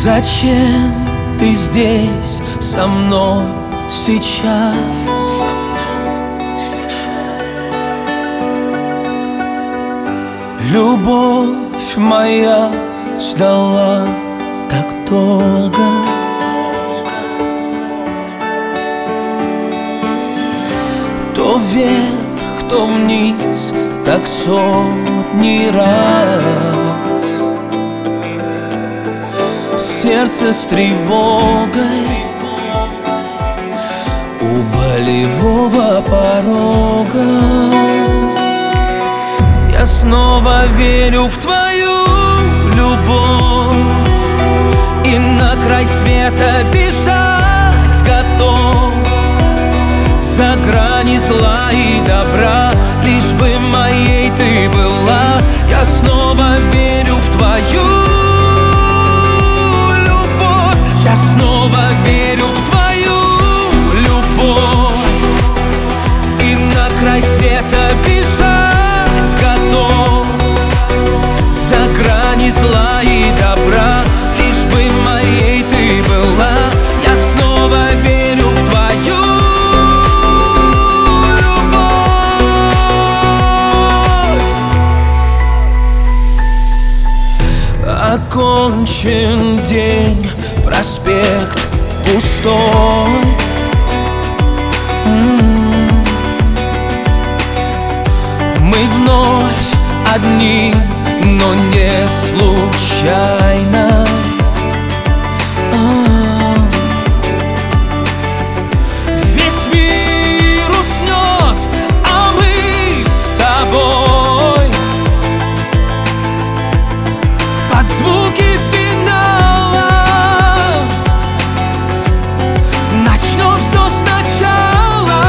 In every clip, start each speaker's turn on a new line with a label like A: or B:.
A: Зачем ты здесь со мной сейчас? Любовь моя ждала так долго. То вверх, то вниз, так сотни раз. Сердце с тревогой у болевого порога. Я снова верю в твою любовь и на край света бежать готов. За грани зла и добра, лишь бы моей ты была. Я снова верю в твою любовь. Я снова верю в твою любовь и на край света бежать готов. За грани зла и добра, лишь бы моей ты была. Я снова верю в твою любовь. Окончен день, проспект пустой. Мы вновь одни, но не случайно. Весь мир уснет, а мы с тобой под звуки финала начнем все сначала.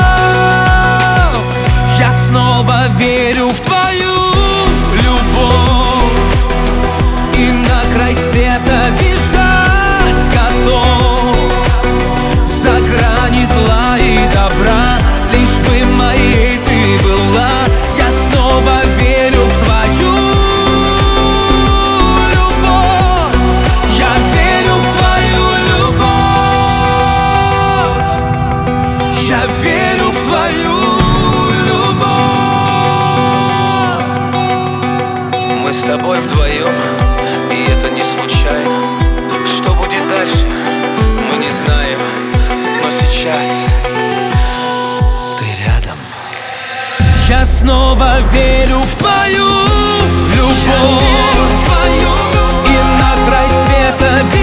A: Я снова верю в твою любовь и на край света бежать готов. За грани зла и добра, лишь бы моей ты была. Я снова верю в твою любовь. Я верю в твою любовь. Я верю в твою любовь. Мы с тобой вдвоем, и это не случайность. Что будет дальше, мы не знаем, но сейчас ты рядом. Я снова верю в твою любовь и на край света